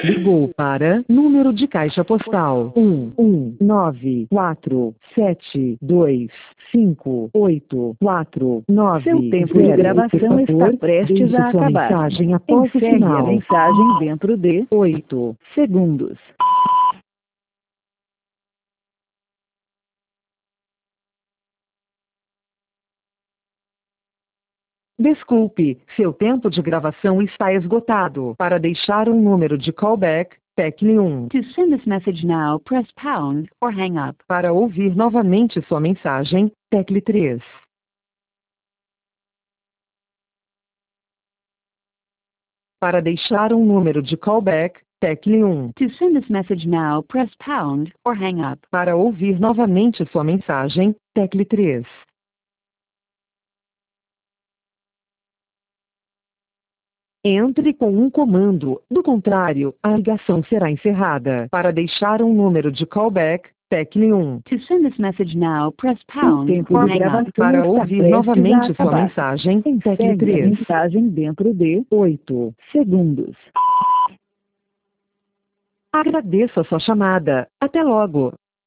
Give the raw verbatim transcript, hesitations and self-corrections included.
Ligou para número de caixa postal um um nove quatro sete dois cinco oito quatro nove. Seu tempo de gravação está prestes a sua acabar. mensagem após o Encerre a sinal. mensagem dentro de oito segundos. Desculpe, seu tempo de gravação está esgotado. Para deixar um número de callback, tecle um. To send this message now, press pound or hang up. Para ouvir novamente sua mensagem, tecle três. Para deixar um número de callback, tecle um. To send this message now, press pound or hang up. Para ouvir novamente sua mensagem, tecle três. Entre com um comando, do contrário, a ligação será encerrada. Para deixar um número de callback, tecle um. To send this message now, press pound tempo or de hang gravação up. Para está ouvir prestes novamente a sua acabar. mensagem, tecle Encerre a três. mensagem dentro de oito segundos. Agradeço a sua chamada. Até logo.